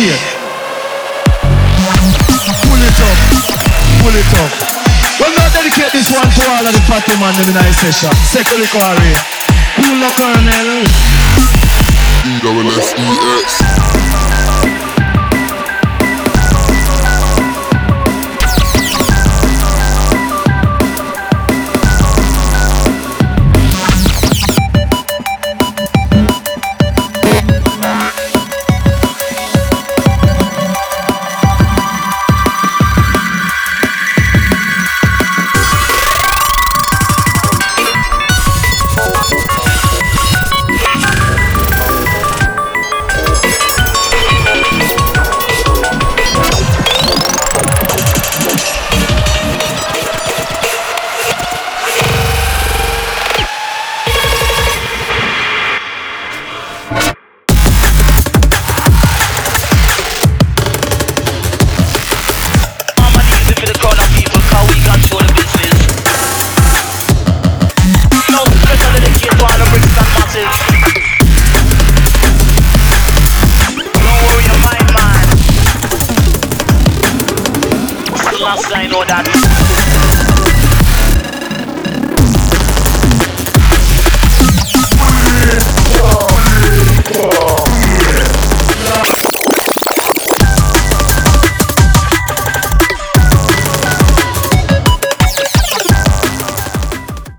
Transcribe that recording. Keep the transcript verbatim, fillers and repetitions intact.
Wait. Pull it up. Pull it up. Well, now dedicate this one to all of the party man in the night session. Second Quarry. Cool the Colonel. E W S E X.